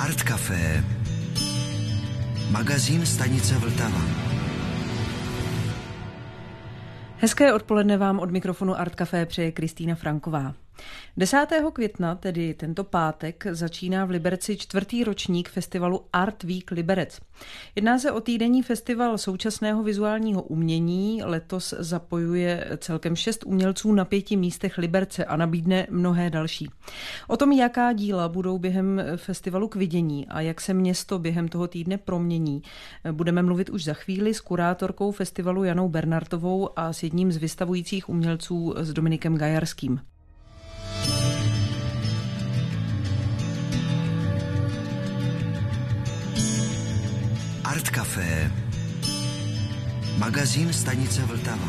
Art Café, magazín stanice Vltava. Hezké odpoledne vám od mikrofonu Art Café přeje Kristýna Franková. 10. května, tedy tento pátek, začíná v Liberci 4. ročník festivalu Art Week Liberec. Jedná se o týdenní festival současného vizuálního umění. Letos zapojuje celkem 6 umělců na 5 místech Liberce a nabídne mnohé další. O tom, jaká díla budou během festivalu k vidění a jak se město během toho týdne promění, budeme mluvit už za chvíli s kurátorkou festivalu Janou Bernartovou a s jedním z vystavujících umělců s Dominikem Gajarským. Art Café, magazín stanice Vltava.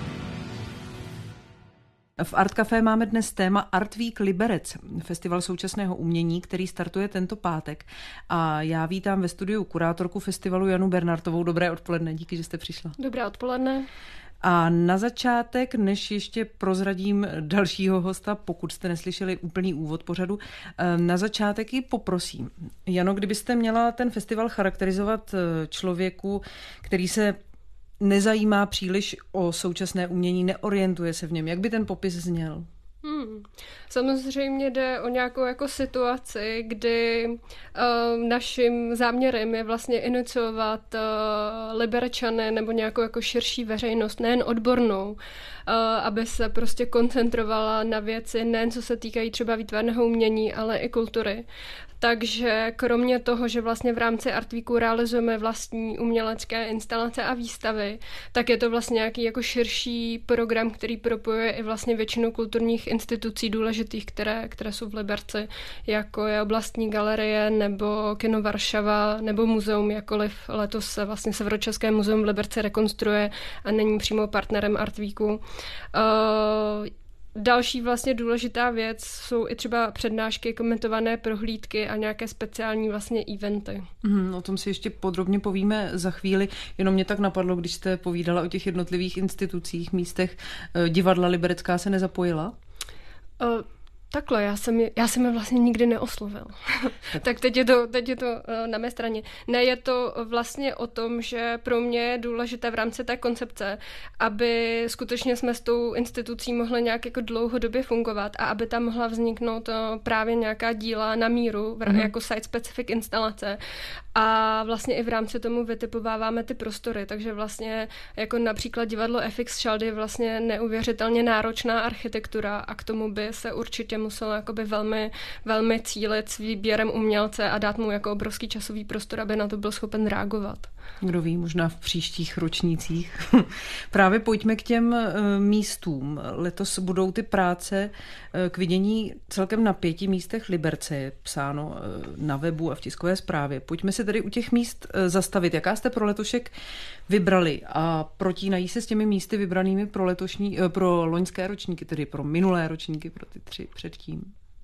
V Art Café máme dnes téma Art Week Liberec, festival současného umění, který startuje tento pátek. A já vítám ve studiu kurátorku festivalu Janu Bernartovou. Dobré odpoledne, díky, že jste přišla. Dobré odpoledne. A na začátek, než ještě prozradím dalšího hosta, pokud jste neslyšeli úplný úvod pořadu, na začátek ji poprosím. Jano, kdybyste měla ten festival charakterizovat člověku, který se nezajímá příliš o současné umění, neorientuje se v něm, jak by ten popis zněl? Samozřejmě jde o nějakou jako situaci, kdy naším záměrem je vlastně iniciovat Liberečany nebo nějakou jako širší veřejnost, nejen odbornou, aby se prostě koncentrovala na věci, nejen co se týkají třeba výtvarného umění, ale i kultury. Takže kromě toho, že vlastně v rámci Art Weeku realizujeme vlastní umělecké instalace a výstavy, tak je to vlastně nějaký jako širší program, který propojuje i vlastně většinu kulturních institucí důležitých, které jsou v Liberci, jako je oblastní galerie nebo Kino Varšava nebo muzeum, jakkoliv letos se vlastně Severočeské muzeum v Liberci rekonstruuje a není přímo partnerem Art Weeku. Další vlastně důležitá věc jsou i třeba přednášky, komentované prohlídky a nějaké speciální vlastně eventy. O tom si ještě podrobně povíme za chvíli. Jenom mě tak napadlo, když jste povídala o těch jednotlivých institucích, místech. Divadla liberecká se nezapojila? Takhle, já jsem je vlastně nikdy neoslovil. Tak teď je to na mé straně. Ne, je to vlastně o tom, že pro mě je důležité v rámci té koncepce, aby skutečně jsme s tou institucí mohli nějak jako dlouhodobě fungovat a aby tam mohla vzniknout právě nějaká díla na míru, jako site-specific instalace. A vlastně i v rámci tomu vytipováváme ty prostory, takže vlastně jako například divadlo FX Schald je vlastně neuvěřitelně náročná architektura a k tomu by se určitě muselo jakoby velmi, velmi cílit s výběrem umělce a dát mu jako obrovský časový prostor, aby na to byl schopen reagovat. Kdo ví, možná v příštích ročnících. Právě pojďme k těm místům. Letos budou ty práce k vidění celkem na 5 místech Liberce, je psáno na webu a v tiskové zprávě. Pojďme se tedy u těch míst zastavit. Jaká jste pro letošek vybrali a protínají se s těmi místy vybranými pro loňské ročníky, tedy pro minulé ročníky, pro ty 3 předtím?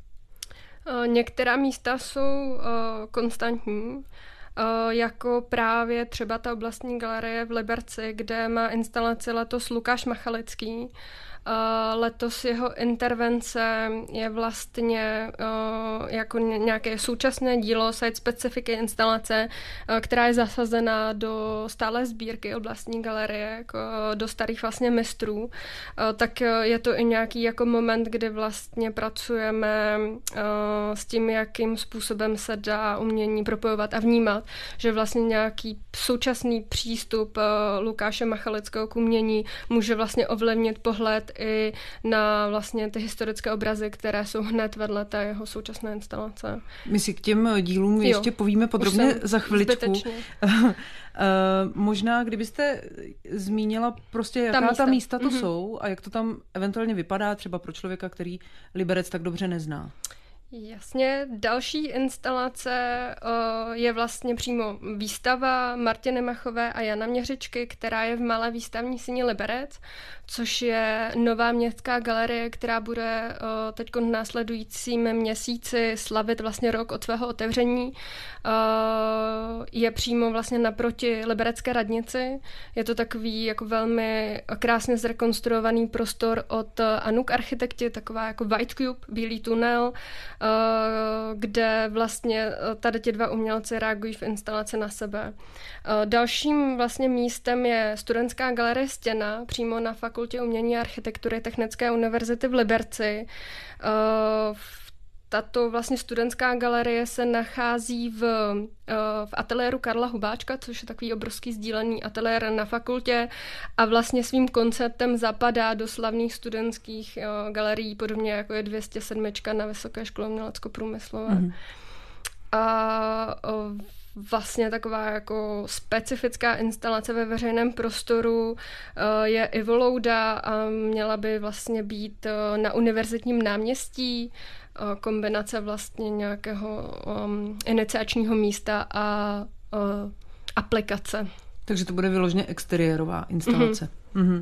Některá místa jsou konstantní, jako právě třeba ta oblastní galerie v Liberci, kde má instalaci letos Lukáš Machalický. Letos jeho intervence je vlastně jako nějaké současné dílo, site-specific instalace, která je zasazena do stálé sbírky oblastní galerie, jako do starých vlastně mistrů. Tak je to i nějaký jako moment, kdy vlastně pracujeme s tím, jakým způsobem se dá umění propojovat a vnímat, že vlastně nějaký současný přístup Lukáše Machalického k umění může vlastně ovlivnit pohled i na vlastně ty historické obrazy, které jsou hned vedle té jeho současné instalace. My si k těm dílům ještě povíme podrobně za chviličku. Možná, kdybyste zmínila prostě, jaká ta místa to jsou a jak to tam eventuálně vypadá třeba pro člověka, který Liberec tak dobře nezná. Jasně, další instalace je vlastně přímo výstava Martiny Machové a Jana Měřičky, která je v malé výstavní síni Liberec, což je nová městská galerie, která bude teď v následujícím měsíci slavit vlastně rok od svého otevření. Je přímo vlastně naproti Liberecké radnici. Je to takový jako velmi krásně zrekonstruovaný prostor od Anuk architekti, taková jako White Cube, bílý tunel, kde vlastně tady ti dva umělci reagují v instalaci na sebe. Dalším vlastně místem je studentská galerie Stěna, přímo na Fakultě umění a architektury Technické univerzity v Liberci. Tato vlastně studentská galerie se nachází v ateliéru Karla Hubáčka, což je takový obrovský sdílený ateliér na fakultě a vlastně svým konceptem zapadá do slavných studentských galerií, podobně jako je 207 na Vysoké škole umělecko-průmyslové. Mm-hmm. A vlastně taková jako specifická instalace ve veřejném prostoru je Ivolouda a měla by vlastně být na Univerzitním náměstí, kombinace vlastně nějakého iniciačního místa a aplikace. Takže to bude vyloženě exteriérová instalace. Mm-hmm.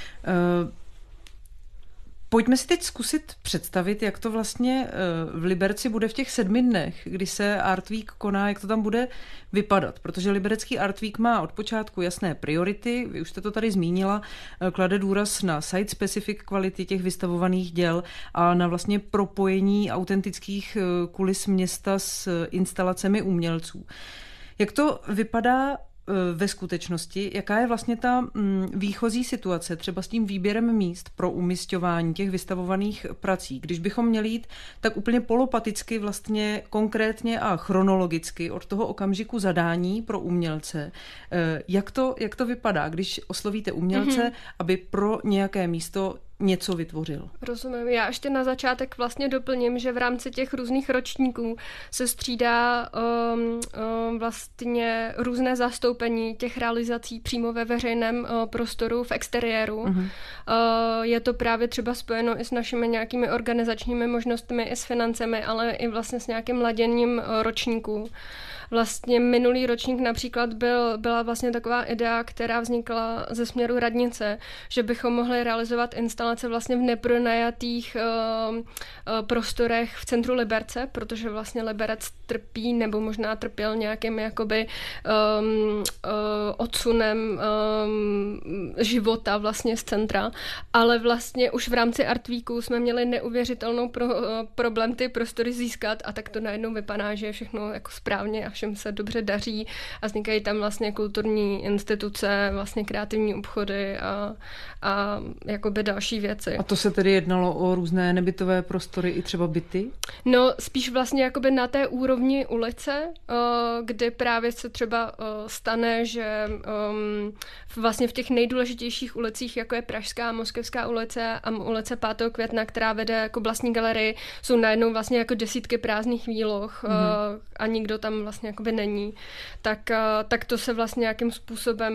Pojďme si teď zkusit představit, jak to vlastně v Liberci bude v těch 7 dnech, kdy se Art Week koná, jak to tam bude vypadat. Protože liberecký Art Week má od počátku jasné priority, vy už jste to tady zmínila, klade důraz na site-specific kvality těch vystavovaných děl a na vlastně propojení autentických kulis města s instalacemi umělců. Jak to vypadá ve skutečnosti, jaká je vlastně ta výchozí situace třeba s tím výběrem míst pro umisťování těch vystavovaných prací? Když bychom měli jít tak úplně polopaticky vlastně konkrétně a chronologicky od toho okamžiku zadání pro umělce, jak to vypadá, když oslovíte umělce, aby pro nějaké místo něco vytvořil? Rozumím. Já ještě na začátek vlastně doplním, že v rámci těch různých ročníků se střídá vlastně různé zastoupení těch realizací přímo ve veřejném prostoru v exteriéru. Uh-huh. Je to právě třeba spojeno i s našimi nějakými organizačními možnostmi, i s financemi, ale i vlastně s nějakým laděním ročníků. Vlastně minulý ročník například byla vlastně taková idea, která vznikla ze směru radnice, že bychom mohli realizovat instalace vlastně v nepronajatých prostorech v centru Liberce, protože vlastně Liberec trpí nebo možná trpěl nějakým jakoby odsunem života vlastně z centra, ale vlastně už v rámci Art Weeku jsme měli neuvěřitelnou problém ty prostory získat a tak to najednou vypadá, že je všechno jako správně a všem se dobře daří a vznikají tam vlastně kulturní instituce, vlastně kreativní obchody a jakoby další věci. A to se tedy jednalo o různé nebytové prostory i třeba byty? No, spíš vlastně jakoby na té úrovni ulice, kdy právě se třeba stane, že vlastně v těch nejdůležitějších ulicích, jako je Pražská, Moskevská ulice a ulice 5. května, která vede k oblastní galerii, jsou najednou vlastně jako desítky prázdných výloh a nikdo tam vlastně jakoby není. Tak to se vlastně nějakým způsobem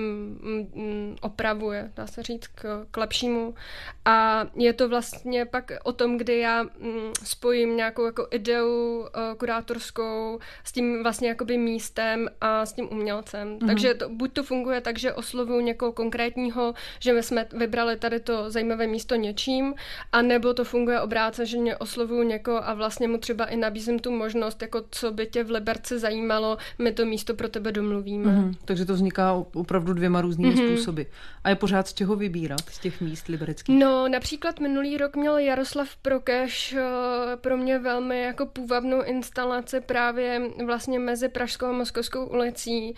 opravuje, dá se říct, k lepšímu. A je to vlastně pak o tom, kdy já spojím nějakou jako ideu kurátorskou s tím vlastně jakoby místem a s tím umělcem. Takže buď to funguje tak, že oslovuju někoho konkrétního, že my jsme vybrali tady to zajímavé místo něčím, anebo to funguje obráceně, oslovuju někoho a vlastně mu třeba i nabízím tu možnost, jako co by tě v Liberci zajímalo, my to místo pro tebe domluvíme. Takže to vzniká opravdu 2 různými způsoby. A je pořád z čeho vybírat, z těch míst libereckých? No, například minulý rok měl Jaroslav Prokeš pro mě velmi jako půvabnou instalaci právě vlastně mezi Pražskou a Moskovskou ulicí,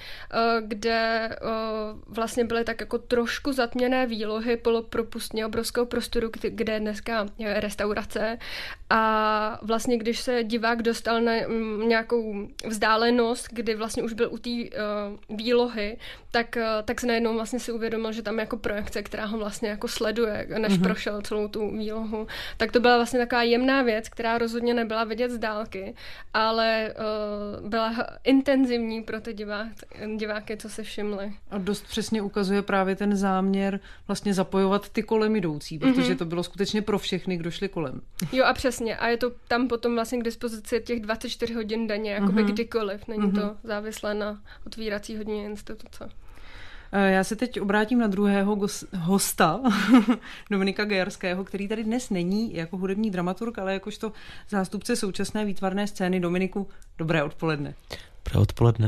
kde vlastně byly tak jako trošku zatměné výlohy polopropustně obrovského prostoru, kde je dneska restaurace. A vlastně když se divák dostal na nějakou vzdálenost, kdy vlastně už byl u té výlohy, tak se najednou vlastně si uvědomil, že tam je jako projekce, která ho vlastně jako sleduje, než prošel celou tu výlohu. Tak to byla vlastně taková jemná věc, která rozhodně nebyla vidět z dálky, ale byla intenzivní pro ty diváky, co se všimli. A dost přesně ukazuje právě ten záměr vlastně zapojovat ty kolem jdoucí, protože to bylo skutečně pro všechny, kdo šli kolem. Jo a přesně. A je to tam potom vlastně k dispozici těch 24 hodin denně, jakoby kdykoliv. Není to závislé na otvírací hodině instituce. Já se teď obrátím na druhého hosta, Dominika Gajarského, který tady dnes není jako hudební dramaturg, ale jakožto zástupce současné výtvarné scény. Dominiku, dobré odpoledne. Dobré odpoledne.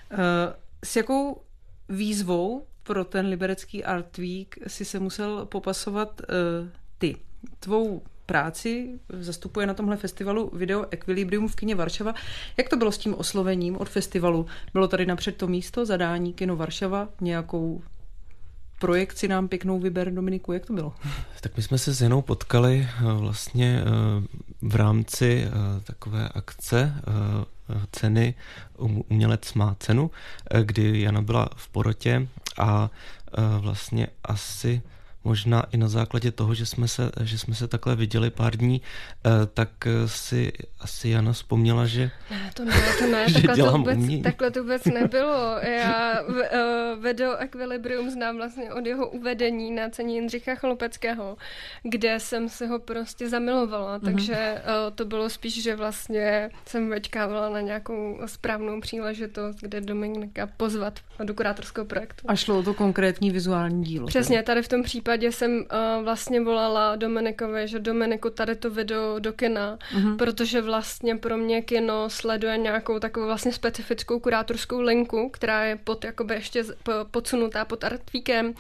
S jakou výzvou pro ten liberecký Art Week si se musel popasovat ty? Tvou práci, zastupuje na tomhle festivalu Video Equilibrium v kině Varšava. Jak to bylo s tím oslovením od festivalu? Bylo tady napřed to místo, zadání Kino Varšava, nějakou projekci nám pěknou vyber, Dominiku, jak to bylo? Tak my jsme se s Janou potkali vlastně v rámci takové akce ceny Umělec má cenu, kdy Jana byla v porotě a vlastně asi možná i na základě toho, že jsme se takhle viděli pár dní, tak si asi Jana vzpomněla, že to ne, takhle to vůbec nebylo. Já Video Equilibrium znám vlastně od jeho uvedení na ceně Jindřicha Chalupeckého, kde jsem se ho prostě zamilovala, takže to bylo spíš, že vlastně jsem vyčkávala na nějakou správnou příležitost, kde Dominika pozvat do kurátorského projektu. A šlo o to konkrétní vizuální dílo. Přesně, tady v tom případě jsem vlastně volala Dominikovi, že Dominiku, tady to video do kina, protože vlastně pro mě kino sleduje nějakou takovou vlastně specifickou kurátorskou linku, která je jakoby ještě podsunutá pod Artvíkem,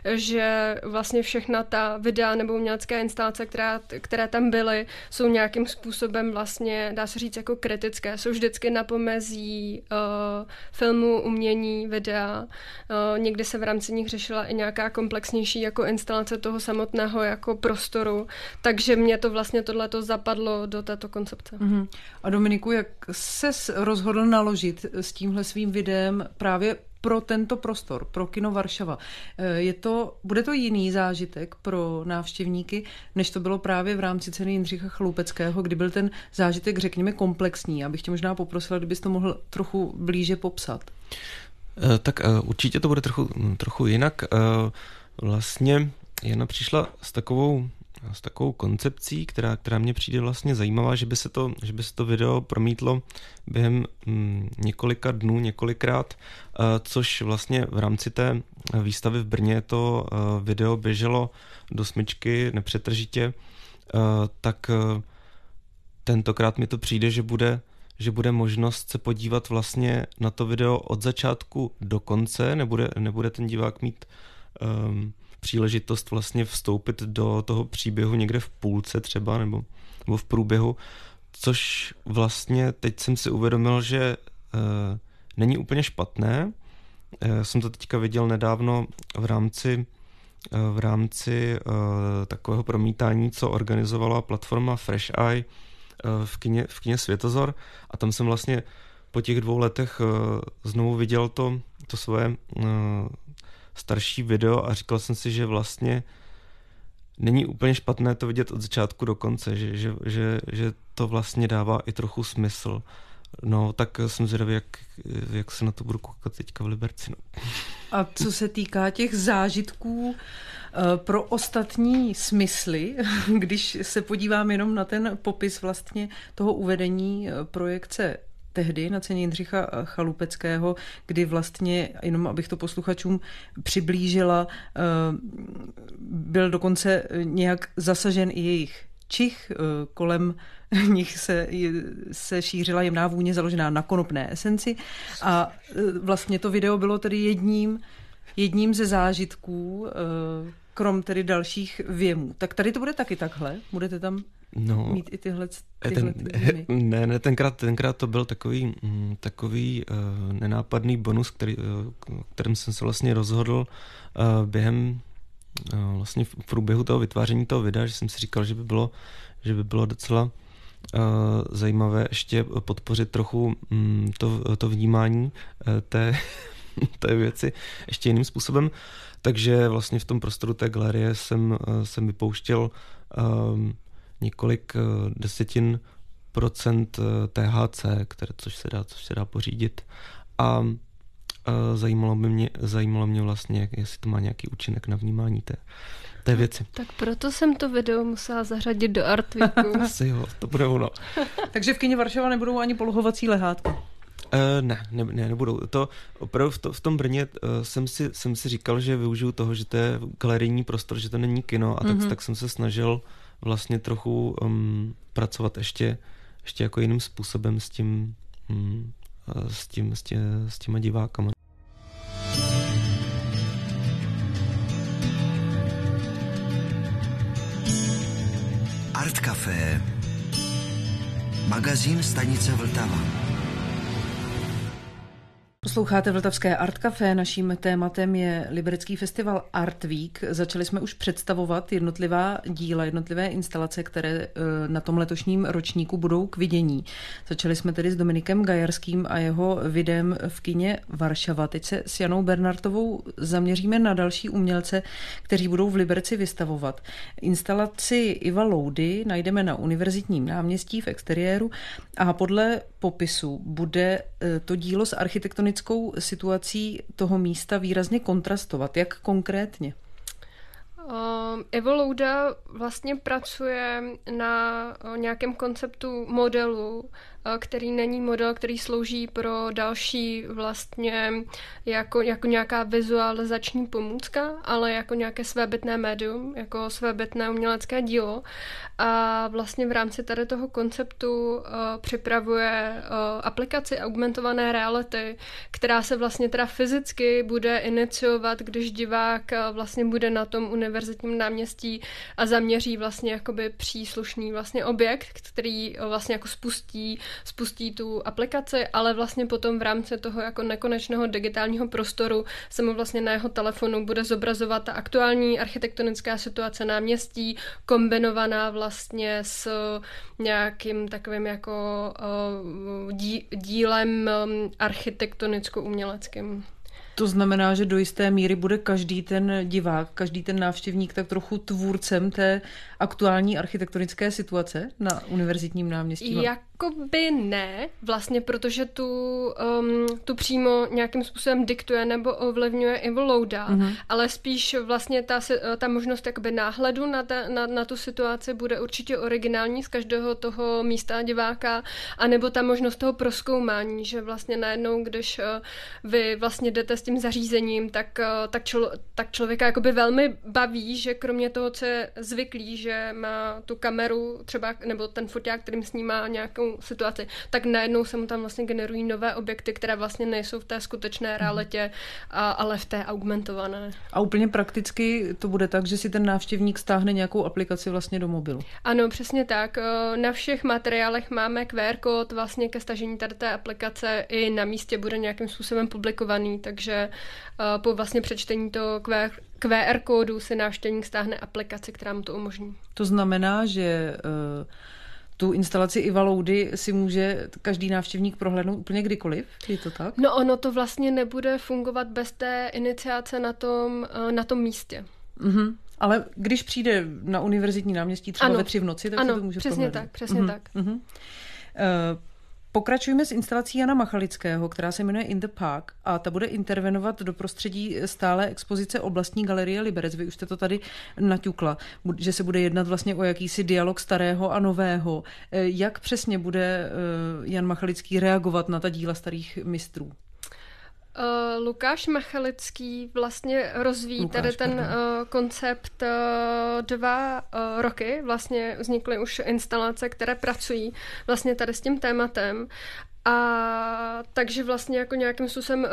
že vlastně všechna ta videa nebo umělecké instalace, které tam byly, jsou nějakým způsobem vlastně, dá se říct, jako kritické. Jsou vždycky na pomezí filmu, umění, videa. Někdy se v rámci nich řešila i nějaká komplexnější jako instalace toho samotného jako prostoru, takže mě to vlastně tohleto zapadlo do této koncepce. A Dominiku, jak ses rozhodl naložit s tímhle svým videem právě pro tento prostor, pro Kino Varšava? Bude to jiný zážitek pro návštěvníky, než to bylo právě v rámci ceny Jindřicha Chalupeckého, kdy byl ten zážitek, řekněme, komplexní. Abych tě možná poprosila, kdybys to mohl trochu blíže popsat. Tak určitě to bude trochu jinak. Vlastně Jana přišla s takovou koncepcí, která mně přijde vlastně zajímavá, že by se to video promítlo během několika dnů, několikrát, což vlastně v rámci té výstavy v Brně to video běželo do smyčky nepřetržitě, tak tentokrát mi to přijde, že bude možnost se podívat vlastně na to video od začátku do konce, nebude ten divák mít příležitost vlastně vstoupit do toho příběhu někde v půlce třeba nebo v průběhu, což vlastně teď jsem si uvědomil, že není úplně špatné. Jsem to teďka viděl nedávno v rámci takového promítání, co organizovala platforma Fresh Eye v kině Světozor, a tam jsem vlastně po těch 2 letech znovu viděl to svoje starší video a říkal jsem si, že vlastně není úplně špatné to vidět od začátku do konce, že to vlastně dává i trochu smysl. No, tak jsem zvědavý, jak se na to budu koukat teďka v Liberci. No. A co se týká těch zážitků pro ostatní smysly, když se podívám jenom na ten popis vlastně toho uvedení projekce tehdy na ceně Jindřicha Chalupeckého, kdy vlastně, jenom abych to posluchačům přiblížila, byl dokonce nějak zasažen i jejich čich, kolem nich se šířila jemná vůně založená na konopné esenci a vlastně to video bylo tedy jedním ze zážitků, krom tedy dalších věmů. Tak tady to bude taky takhle? Budete tam mít i tyhle Ne, tenkrát to byl takový nenápadný bonus, kterým jsem se vlastně rozhodl během vlastně v průběhu toho vytváření toho videa, že jsem si říkal, že by bylo docela zajímavé ještě podpořit trochu to vnímání té věci ještě jiným způsobem. Takže vlastně v tom prostoru té galerie jsem vypouštěl několik desetin procent THC, což se dá pořídit. A zajímalo mě vlastně, jestli to má nějaký účinek na vnímání té věci. Tak proto jsem to video musela zařadit do Artvíku. Asi jo, to bude ono. Takže v kině Varšava nebudou ani polohovací lehátka? Nebudou. To opravdu v tom Brně jsem si říkal, že využiju toho, že to je galerijní prostor, že to není kino, a tak jsem se snažil vlastně trochu pracovat ještě jako jiným způsobem s těma divákama. Art Café. Café. Magazín stanice Vltava. Posloucháte Vltavské Art Café, naším tématem je liberecký festival Art Week. Začali jsme už představovat jednotlivá díla, jednotlivé instalace, které na tom letošním ročníku budou k vidění. Začali jsme tedy s Dominikem Gajarským a jeho videem v kině Varšava. Teď se s Janou Bernardovou zaměříme na další umělce, kteří budou v Liberci vystavovat. Instalaci Iva Loudy najdeme na Univerzitním náměstí v exteriéru a podle popisu bude to dílo s architektonickou situací toho místa výrazně kontrastovat. Jak konkrétně? Ivo Louda vlastně pracuje na nějakém konceptu modelu, který není model, který slouží pro další vlastně jako nějaká vizualizační pomůcka, ale jako nějaké svébytné médium, jako svébytné umělecké dílo. A vlastně v rámci tady toho konceptu připravuje aplikaci augmentované reality, která se vlastně teda fyzicky bude iniciovat, když divák vlastně bude na tom univerzitním náměstí a zaměří vlastně jakoby příslušný vlastně objekt, který vlastně jako spustí tu aplikaci, ale vlastně potom v rámci toho jako nekonečného digitálního prostoru se mu vlastně na jeho telefonu bude zobrazovat ta aktuální architektonická situace náměstí, kombinovaná vlastně s nějakým takovým jako dílem architektonicko-uměleckým. To znamená, že do jisté míry bude každý ten divák, každý ten návštěvník tak trochu tvůrcem té aktuální architektonické situace na univerzitním náměstí? Jakoby ne, vlastně, protože tu přímo nějakým způsobem diktuje nebo ovlivňuje Ivo Louda, ale spíš vlastně ta možnost jakoby náhledu na tu situaci bude určitě originální z každého toho místa diváka, anebo ta možnost toho prozkoumání, že vlastně najednou, když vy vlastně jdete s tím zařízením, tak člověka jakoby velmi baví, že kromě toho, co je zvyklý, že má tu kameru třeba, nebo ten foťák, kterým snímá nějakou situaci, tak najednou se mu tam vlastně generují nové objekty, které vlastně nejsou v té skutečné realitě, ale v té augmentované. A úplně prakticky to bude tak, že si ten návštěvník stáhne nějakou aplikaci vlastně do mobilu? Ano, přesně tak. Na všech materiálech máme QR kód vlastně ke stažení tady té aplikace, i na místě bude nějakým způsobem publikovaný, takže po vlastně přečtení toho QR kódu si návštěvník stáhne aplikaci, která mu to umožní. To znamená, že tu instalaci Iva Loudy si může každý návštěvník prohlédnout úplně kdykoliv? Je to tak? No ono to vlastně nebude fungovat bez té iniciace na tom místě. Mhm. Ale když přijde na univerzitní náměstí třeba ve 3 v noci, tak se to může prohlédnout. Přesně tak. Pokračujeme s instalací Jana Machalického, která se jmenuje In the Park a ta bude intervenovat do prostředí stálé expozice Oblastní galerie Liberec. Vy už jste to tady naťukla, že se bude jednat vlastně o jakýsi dialog starého a nového. Jak přesně bude Jan Machalický reagovat na ta díla starých mistrů? Lukáš Machalický vlastně rozvíjí ten koncept 2 roky. Vlastně vznikly už instalace, které pracují vlastně tady s tím tématem. A takže vlastně jako nějakým způsobem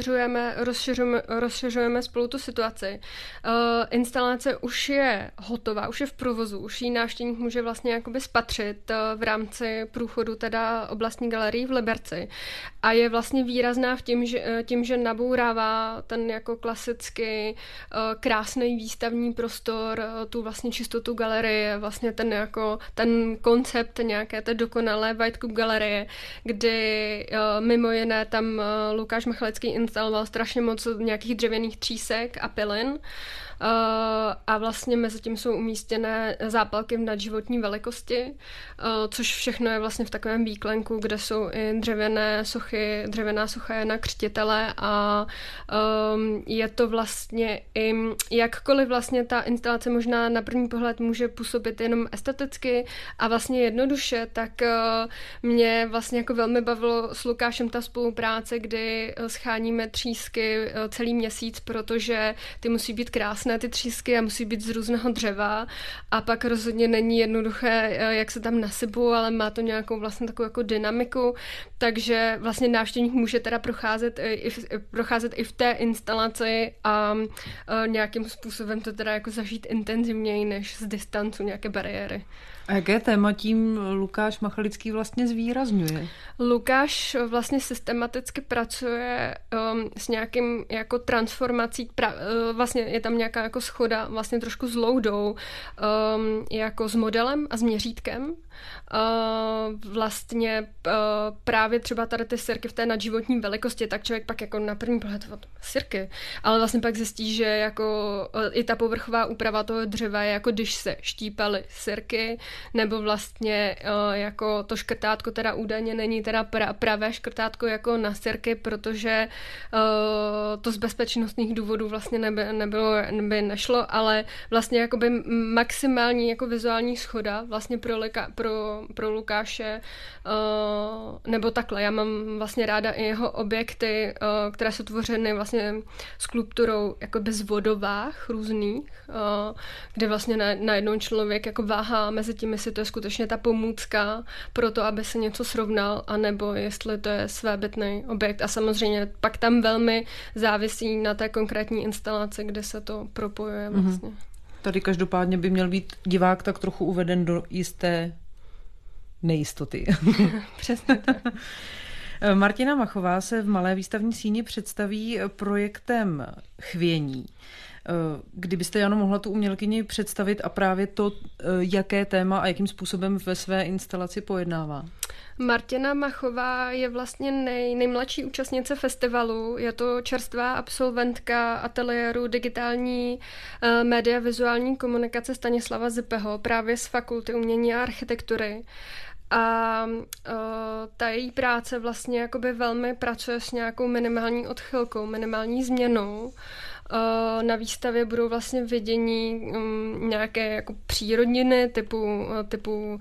rozšiřujeme spolu tu situaci. Instalace už je hotová, už je v provozu, už ji návštěvník může vlastně jakoby spatřit v rámci průchodu teda Oblastní galerii v Liberci. A je vlastně výrazná tím, že nabourává ten jako klasicky krásný výstavní prostor, tu vlastně čistotu galerie, vlastně ten koncept nějaké té dokonalé White Cup galerie, kdy mimo jiné tam Lukáš Machalický instaloval strašně moc nějakých dřevěných třísek a pilin. A vlastně mezi tím jsou umístěné zápalky v nadživotní velikosti, což všechno je vlastně v takovém výklenku, kde jsou i dřevěná socha Jana Křtitele a je to vlastně i, jakkoliv vlastně ta instalace možná na první pohled může působit jenom esteticky a vlastně jednoduše, tak mě vlastně jako velmi bavilo s Lukášem ta spolupráce, kdy scháníme třísky celý měsíc, protože ty musí být krásné, ty třísky, a musí být z různého dřeva a pak rozhodně není jednoduché, jak se tam nasypou, ale má to nějakou vlastně takovou jako dynamiku, takže vlastně návštěvník může teda procházet i v té instalaci a nějakým způsobem to teda jako zažít intenzivněji než z distancu nějaké bariéry. A jaké téma tím Lukáš Machalický vlastně zvýrazňuje? Lukáš vlastně systematicky pracuje s nějakým jako transformací, vlastně je tam nějaká jako schoda vlastně trošku s loudou, jako s modelem a s měřítkem. Vlastně právě třeba tady ty sirky v té nadživotní velikosti, tak člověk pak jako na první pohled sirky, ale vlastně pak zjistí, že jako i ta povrchová úprava toho dřeva je jako když se štípaly sirky, nebo vlastně jako to škrtátko teda údajně není teda pravé škrtátko jako na sirky, protože to z bezpečnostních důvodů vlastně neby nešlo, ale vlastně jakoby maximální jako vizuální schoda vlastně pro Lukáše, nebo takhle. Já mám vlastně ráda i jeho objekty, které jsou tvořeny vlastně skulpturou jako bez vodovách různých, kde vlastně najednou člověk jako váhá mezi tím, jestli to je skutečně ta pomůcka pro to, aby se něco srovnal, anebo jestli to je svébytný objekt. A samozřejmě pak tam velmi závisí na té konkrétní instalaci, kde se to propojuje vlastně. Tady každopádně by měl být divák tak trochu uveden do jisté nejistoty. Přesně tak. Martina Machová se v Malé výstavní síni představí projektem Chvění. Kdybyste, Jano, mohla tu umělkyni představit a právě to, jaké téma a jakým způsobem ve své instalaci pojednává? Martina Machová je vlastně nejmladší účastnice festivalu. Je to čerstvá absolventka ateliéru digitální média vizuální komunikace Stanislava Zipeho právě z Fakulty umění a architektury. A ta její práce vlastně jakoby velmi pracuje s nějakou minimální odchylkou, minimální změnou. Na výstavě budou vlastně vidění nějaké jako přírodniny typu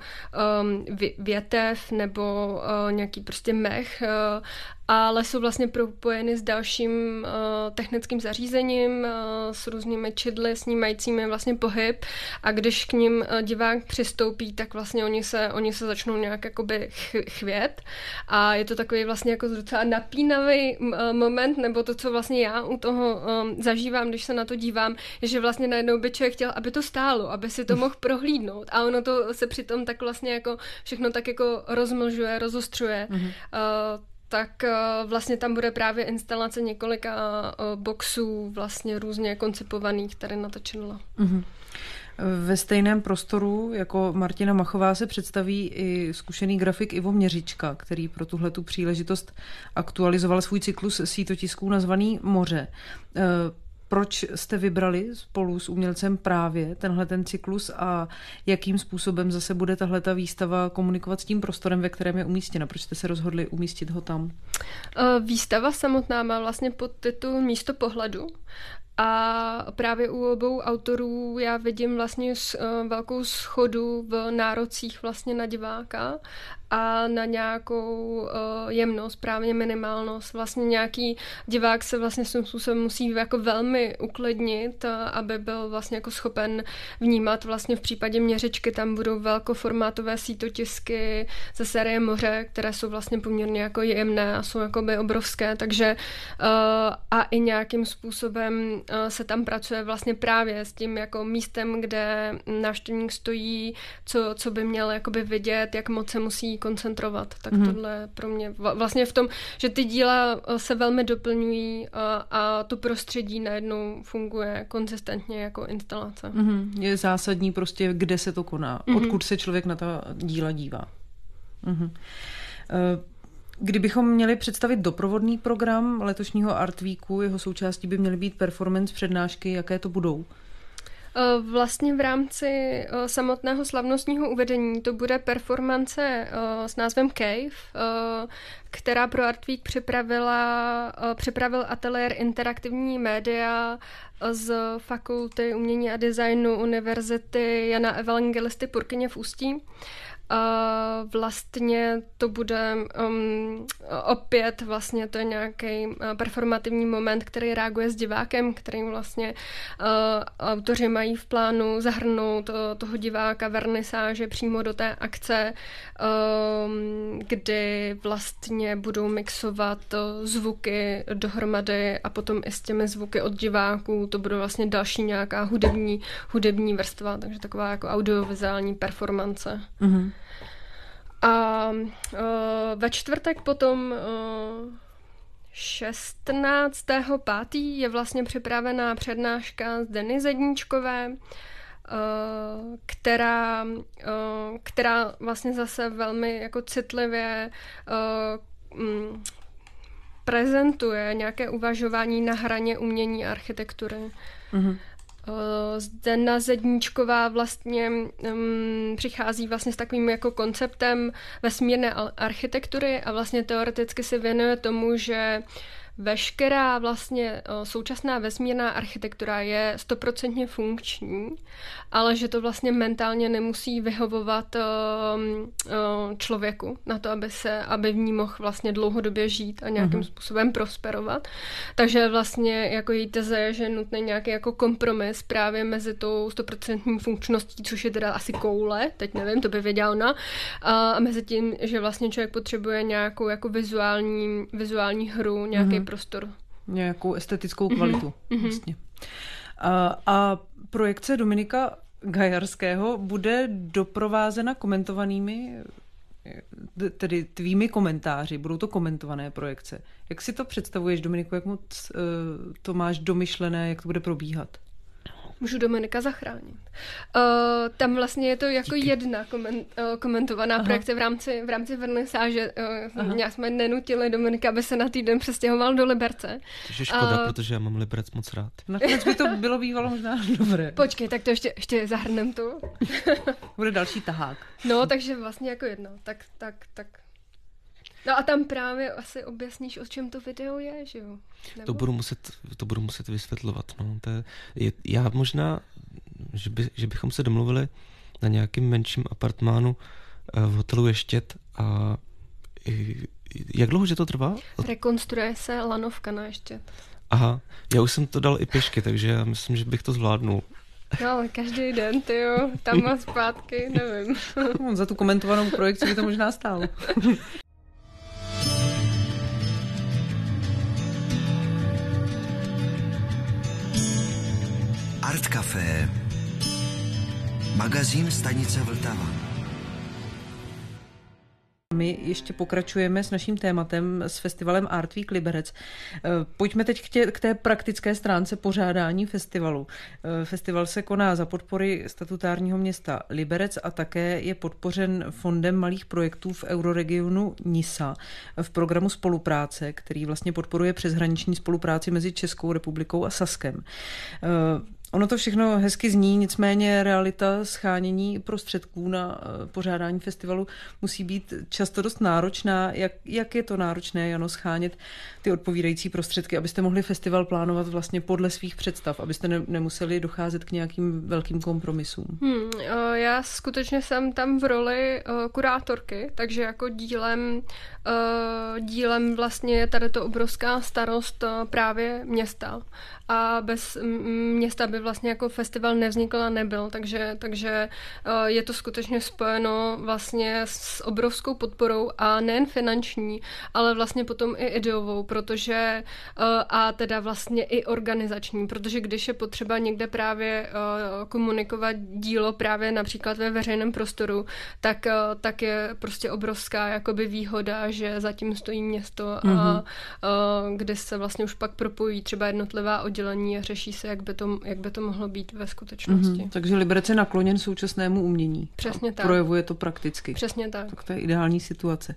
větev nebo nějaký prostě mech, ale jsou vlastně propojeny s dalším technickým zařízením, s různými čidly snímajícími vlastně pohyb, a když k ním divák přistoupí, tak vlastně oni se začnou nějak jakoby chvět, a je to takový vlastně jako docela napínavý moment, nebo to, co vlastně já u toho zažívám, když se na to dívám, je, že vlastně najednou by člověk chtěl, aby to stálo, aby si to mohl prohlídnout, a ono to se přitom tak vlastně jako všechno tak jako rozmlžuje, rozostřuje. Tak vlastně tam bude právě instalace několika boxů vlastně různě koncipovaných tady natočeno. Ve stejném prostoru jako Martina Machová se představí i zkušený grafik Ivo Měřička, který pro tuhletu příležitost aktualizoval svůj cyklus sítotisků nazvaný Moře. Proč jste vybrali spolu s umělcem právě ten cyklus a jakým způsobem zase bude tahleta výstava komunikovat s tím prostorem, ve kterém je umístěna? Proč jste se rozhodli umístit ho tam? Výstava samotná má vlastně podtitul Místo pohledu. A právě u obou autorů já vidím vlastně velkou shodu v nárocích vlastně na diváka a na nějakou jemnost, právě minimálnost. Vlastně nějaký divák se vlastně svým způsobem musí jako velmi uklidnit, aby byl vlastně jako schopen vnímat. Vlastně v případě Měřičky tam budou velkoformátové sítotisky ze série Moře, které jsou vlastně poměrně jako jemné a jsou jakoby obrovské, takže a i nějakým způsobem se tam pracuje vlastně právě s tím jako místem, kde návštěvník stojí, co by měl jakoby vidět, jak moc se musí koncentrovat. Tak tohle pro mě vlastně v tom, že ty díla se velmi doplňují a to prostředí najednou funguje konzistentně jako instalace. Je zásadní prostě, kde se to koná, odkud se člověk na ta díla dívá. Kdybychom měli představit doprovodný program letošního Art Weeku, jeho součástí by měly být performance, přednášky, jaké to budou? Vlastně v rámci samotného slavnostního uvedení to bude performance s názvem Cave, která pro Art Week připravil ateliér interaktivní média z Fakulty umění a designu Univerzity Jana Evangelisty Purkyně v Ústí. Vlastně to bude opět vlastně to je nějaký performativní moment, který reaguje s divákem, kterým vlastně autoři mají v plánu zahrnout toho diváka vernisáže přímo do té akce, kdy vlastně budou mixovat zvuky dohromady a potom i s těmi zvuky od diváků. To bude vlastně další nějaká hudební vrstva, takže taková jako audiovizuální performance. Mm-hmm. A ve čtvrtek potom 16.5. je vlastně připravená přednáška Zdeny Zedníčkové, která vlastně zase velmi jako citlivě prezentuje nějaké uvažování na hraně umění a architektury. Mm-hmm. Zdena Zedníčková vlastně přichází vlastně s takovým jako konceptem vesmírné architektury a vlastně teoreticky se věnuje tomu, že veškerá vlastně současná vesmírná architektura je 100% funkční, ale že to vlastně mentálně nemusí vyhovovat člověku na to, aby v ní mohl vlastně dlouhodobě žít a nějakým způsobem prosperovat. Takže vlastně jako její teze je, že je nutný nějaký jako kompromis právě mezi tou 100% funkčností, což je teda asi koule, teď nevím, to by věděla ona, a mezi tím, že vlastně člověk potřebuje nějakou jako vizuální hru, nějaký prostor. Nějakou estetickou kvalitu. Vlastně. A projekce Dominika Gajarského bude doprovázena komentovanými, tedy tvými komentáři. Budou to komentované projekce. Jak si to představuješ, Dominiku, jak moc to máš domyšlené, jak to bude probíhat? Můžu Dominika zachránit. Tam vlastně je to jako jedna komentovaná projekce v rámci vernisáže. Nějak jsme nenutili Dominika, aby se na týden přestěhoval do Liberce. To je škoda, protože já mám Liberec moc rád. Nakonec by to bylo bývalo možná dobré. Počkej, tak to ještě zahrnem tu. Bude další tahák. No, takže vlastně jako jedno. Tak. No a tam právě asi objasníš, o čem to video je, že jo? Nebo? To budu muset vysvětlovat. No. Já možná, že bychom se domluvili na nějakým menším apartmánu v hotelu Ještěd a jak dlouho, že to trvá? Rekonstruuje se lanovka na Ještěd. Aha, já už jsem to dal i pěšky, takže já myslím, že bych to zvládnul. No, ale každý den, tyjo, tam a zpátky, nevím. Za tu komentovanou projekci by to možná stálo. Art Café, magazín stanice Vltava. My ještě pokračujeme s naším tématem, s festivalem Art Week Liberec. Pojďme teď k té praktické stránce pořádání festivalu. Festival se koná za podpory statutárního města Liberec a také je podpořen Fondem malých projektů v euroregionu NISA v programu spolupráce, který vlastně podporuje přeshraniční spolupráci mezi Českou republikou a Saskem. Ono to všechno hezky zní, nicméně realita shánění prostředků na pořádání festivalu musí být často dost náročná. Jak je to náročné, Jano, schánět ty odpovídající prostředky, abyste mohli festival plánovat vlastně podle svých představ, abyste nemuseli docházet k nějakým velkým kompromisům? Já skutečně jsem tam v roli kurátorky, takže jako dílem vlastně je tady to obrovská starost právě města. A bez města by vlastně jako festival nevznikl a nebyl, takže je to skutečně spojeno vlastně s obrovskou podporou a nejen finanční, ale vlastně potom i ideovou, protože a teda vlastně i organizační, protože když je potřeba někde právě komunikovat dílo právě například ve veřejném prostoru, tak je prostě obrovská jakoby výhoda, že zatím stojí město a kde se vlastně už pak propojí třeba jednotlivá oddělení a řeší se, jak by to mohlo být ve skutečnosti. Takže Liberec je nakloněn současnému umění. Přesně tak. Projevuje to prakticky. Přesně tak. Tak to je ideální situace.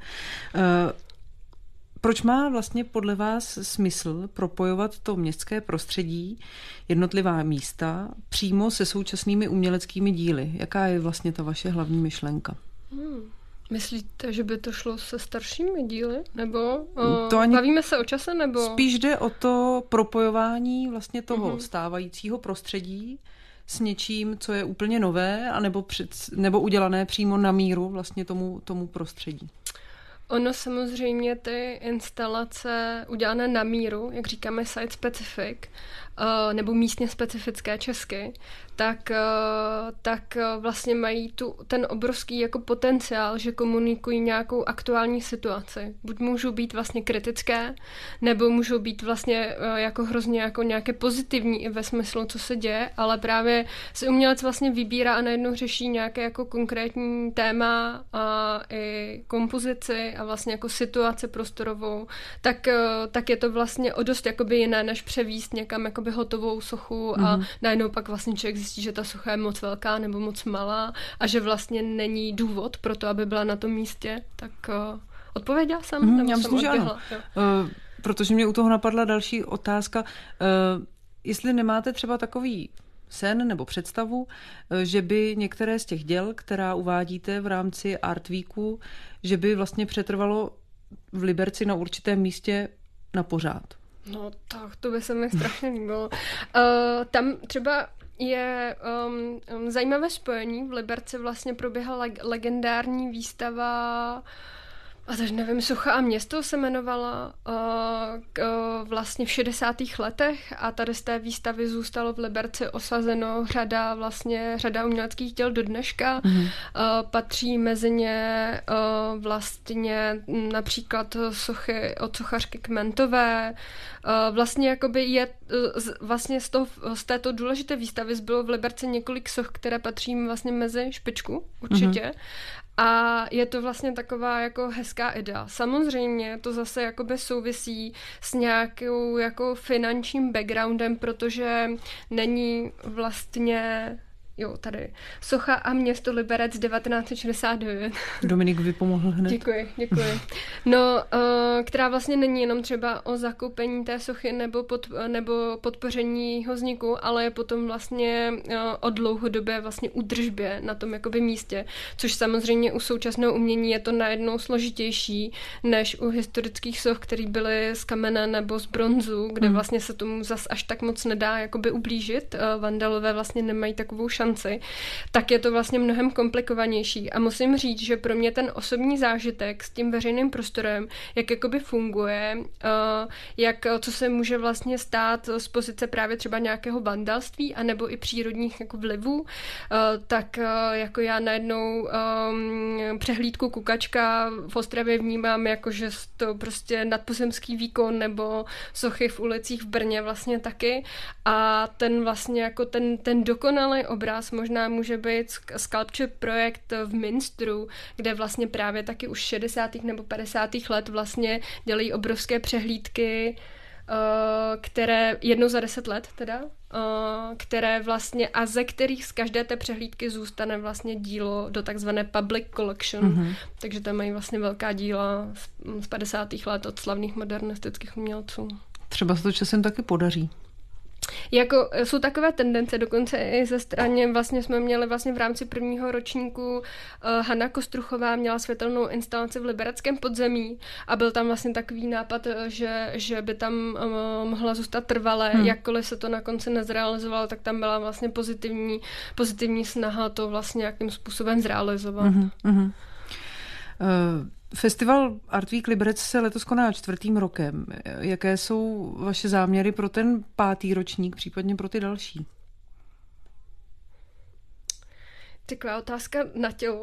Proč má vlastně podle vás smysl propojovat to městské prostředí, jednotlivá místa, přímo se současnými uměleckými díly? Jaká je vlastně ta vaše hlavní myšlenka? Myslíte, že by to šlo se staršími díly? Nebo bavíme se o čase? Nebo... Spíš jde o to propojování vlastně toho stávajícího prostředí s něčím, co je úplně nové, nebo udělané přímo na míru vlastně tomu prostředí? Ono samozřejmě ty instalace udělané na míru, jak říkáme site specific, nebo místně specifické česky, tak vlastně mají ten obrovský jako potenciál, že komunikují nějakou aktuální situaci. Buď můžou být vlastně kritické, nebo můžou být vlastně jako hrozně jako nějaké pozitivní i ve smyslu, co se děje, ale právě si umělec vlastně vybírá a najednou řeší nějaké jako konkrétní téma a i kompozici a vlastně jako situaci prostorovou, tak je to vlastně o dost jakoby jiné, než převíst někam jakoby hotovou sochu a najednou pak vlastně člověk zjistí, že ta socha je moc velká nebo moc malá a že vlastně není důvod pro to, aby byla na tom místě. Tak odpověděla jsem? Nebo já myslím, že ano. Protože mě u toho napadla další otázka. Jestli nemáte třeba takový sen nebo představu, že by některé z těch děl, která uvádíte v rámci Art Weeku, že by vlastně přetrvalo v Liberci na určitém místě na pořád? No tak, to by se mi strašně líbilo. Tam třeba je zajímavé spojení. V Liberci vlastně proběhla legendární výstava, a teď nevím, Socha a město se jmenovala, vlastně v 60. letech a tady z té výstavy zůstalo v Liberci osazeno řada uměleckých děl do dneška. Patří mezi ně vlastně například sochy od sochařky Kmentové. Vlastně jakoby je vlastně z této důležité výstavy zbylo v Liberci několik soch, které patří vlastně mezi špičku, určitě. A je to vlastně taková jako hezká idea. Samozřejmě to zase jakoby souvisí s nějakou jako finančním backgroundem, protože není vlastně tady. Socha a město Liberec 1969. Dominik vypomohl hned. Děkuji. No, která vlastně není jenom třeba o zakoupení té sochy nebo podpoření jeho vzniku, ale je potom vlastně o dlouhodobé vlastně údržbě na tom jakoby místě, což samozřejmě u současného umění je to najednou složitější než u historických soch, které byly z kamene nebo z bronzu, kde vlastně se tomu zas až tak moc nedá jakoby ublížit. Vandalové vlastně nemají takovou šanci, tak je to vlastně mnohem komplikovanější. A musím říct, že pro mě ten osobní zážitek s tím veřejným prostorem, jak jakoby funguje, co se může vlastně stát z pozice právě třeba nějakého vandalství, anebo i přírodních jako vlivů, tak jako já najednou přehlídku Kukačka v Ostravě vnímám jako, že to prostě nadpozemský výkon nebo sochy v ulicích v Brně vlastně taky. A ten vlastně jako ten dokonalý obraz možná může být sculpture projekt v Minstru, kde vlastně právě taky už 60. nebo 50. let vlastně dělají obrovské přehlídky, které jednou za 10 let teda, které vlastně a ze kterých z každé té přehlídky zůstane vlastně dílo do takzvané public collection. Takže tam mají vlastně velká díla z 50. let od slavných modernistických umělců. Třeba se to časem taky podaří. Jako jsou takové tendence, dokonce i ze strany, vlastně jsme měli vlastně v rámci prvního ročníku Hana Kostruchová měla světelnou instalaci v Libereckém podzemí a byl tam vlastně takový nápad, že by tam mohla zůstat trvale, jakkoliv se to na konci nezrealizovalo, tak tam byla vlastně pozitivní snaha to vlastně jakým způsobem zrealizovat. Festival Art Week Liberec se letos koná 4. rokem. Jaké jsou vaše záměry pro ten 5. ročník, případně pro ty další? Taková otázka na tělo.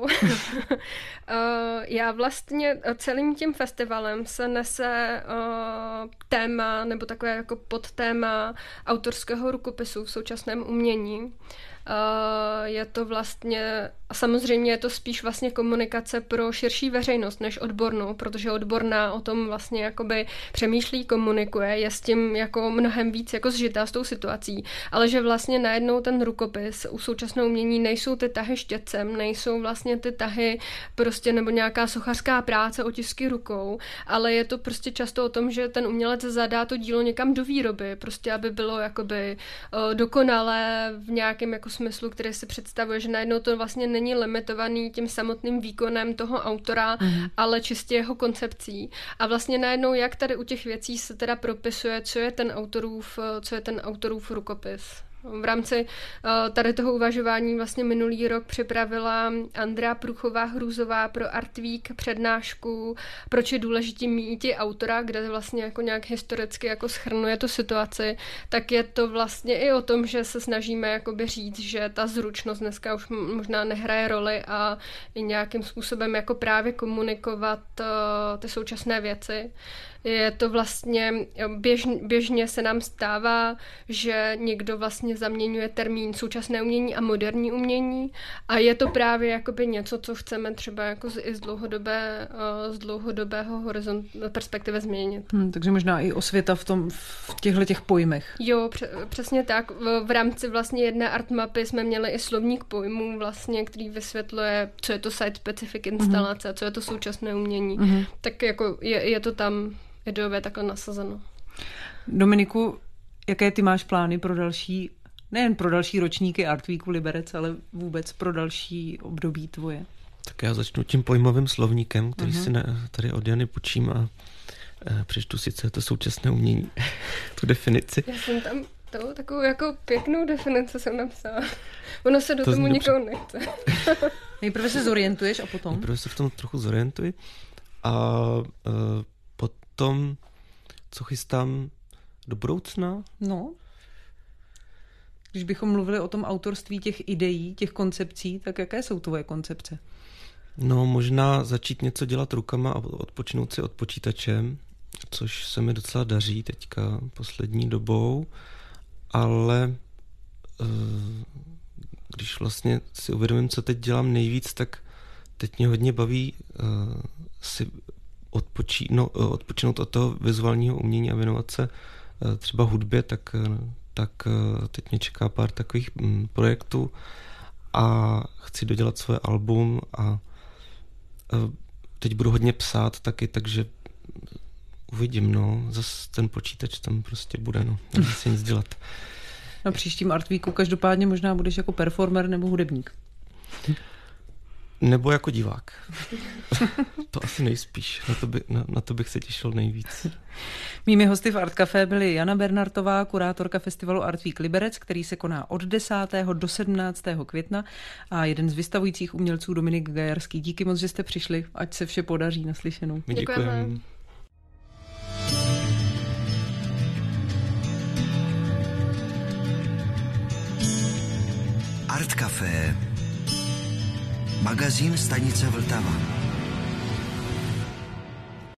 Já vlastně celým tím festivalem se nese téma nebo takové jako podtéma autorského rukopisu v současném umění. Je to vlastně, a samozřejmě je to spíš vlastně komunikace pro širší veřejnost než odbornou, protože odborná o tom vlastně jakoby přemýšlí, komunikuje, je s tím jako mnohem víc jako zžitá s tou situací, ale že vlastně najednou ten rukopis u současného umění nejsou ty tahy štětcem, nejsou vlastně ty tahy prostě nebo nějaká sochařská práce, otisky rukou, ale je to prostě často o tom, že ten umělec zadá to dílo někam do výroby, prostě aby bylo jakoby dokonalé v nějakém jako smyslu, který si představuje, že najednou to vlastně není limitovaný tím samotným výkonem toho autora, ale čistě jeho koncepcí. A vlastně najednou, jak tady u těch věcí se teda propisuje, co je ten autorův rukopis. V rámci tady toho uvažování vlastně minulý rok připravila Andrea Pruchová-Hrůzová pro Art Week přednášku, proč je důležitý mít i autora, kde vlastně jako nějak historicky jako shrnuje tu situaci, tak je to vlastně i o tom, že se snažíme jakoby říct, že ta zručnost dneska už možná nehraje roli a i nějakým způsobem jako právě komunikovat ty současné věci. Je to vlastně, běžně se nám stává, že někdo vlastně zaměňuje termín současné umění a moderní umění a je to právě jakoby něco, co chceme třeba jako i z dlouhodobého horizontu perspektivy změnit. Takže možná i osvěta v těchto těch pojmech. Jo, přesně tak. V rámci vlastně jedné artmapy jsme měli i slovník pojmů vlastně, který vysvětluje, co je to site-specific instalace, co je to současné umění. Tak jako je to tam ideově takhle nasazeno. Dominiku, jaké ty máš plány pro další, nejen pro další ročníky Art Weeku Liberec, ale vůbec pro další období tvoje? Tak já začnu tím pojmovým slovníkem, který si tady od Jany půjčím a přečtu si, co je to současné umění, tu definici. Já jsem tam takovou jako pěknou definici jsem napsala. Ono se do tomu nikoho nechce. Nejprve se zorientuješ a potom? Nejprve se v tom trochu zorientuji a potom, co chystám do budoucna? No, když bychom mluvili o tom autorství těch ideí, těch koncepcí, tak jaké jsou tvoje koncepce? No, možná začít něco dělat rukama a odpočinout si od počítače, což se mi docela daří teďka poslední dobou, ale když vlastně si uvědomím, co teď dělám nejvíc, tak teď mě hodně baví si odpočinout od toho vizuálního umění a věnovat se třeba hudbě, tak teď mě čeká pár takových projektů a chci dodělat svoje album a teď budu hodně psát taky, takže uvidím, no, zas ten počítač tam prostě bude, no, nemůžu si nic dělat. Na příštím Art Weeku každopádně možná budeš jako performer nebo hudebník. Nebo jako divák. To asi nejspíš. Na to bych se těšil nejvíc. Mými hosty v Art Café byly Jana Bernartová, kurátorka festivalu Art Week Liberec, který se koná od 10. do 17. května a jeden z vystavujících umělců Dominik Gajarský. Díky moc, že jste přišli. Ať se vše podaří, naslyšenou. Děkujeme. Art Café. Magazín stanice Vltava.